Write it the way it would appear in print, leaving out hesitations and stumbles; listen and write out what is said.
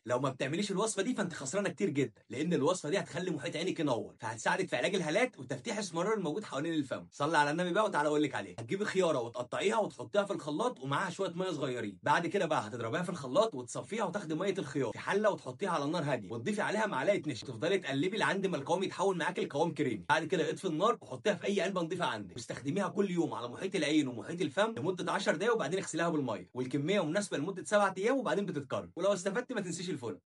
لو ما بتعمليش الوصفه دي فانت خسرانه كتير جدا، لان الوصفه دي هتخلي محيط عينك ينور، فهتساعدك في علاج الهالات وتفتيح الاسمرار الموجود حوالين الفم. صلي على النبي بقى وتعالى اقول لك عليه. هتجيبي خياره وتقطعيها وتحطيها في الخلاط ومعاها شويه ميه صغيرين. بعد كده بقى هتضربيها في الخلاط وتصفيها وتاخدي ميه الخيار في حله وتحطيها على نار هاديه وتضيفي عليها معلقه نشا، تفضلي تقلبي لحد ما القوام يتحول معاك لقوام كريمي. بعد كده اطفي النار وحطيها في اي علبه نضيفه عندك، واستخدميها كل يوم على محيط العين ومحيط الفم لمده 10 دقايق، وبعدين اغسليها بالميه، والكميه مناسبه لمده 7 ايام وبعدين بتتكرر. ولو استفدت ما تنسيش الفل.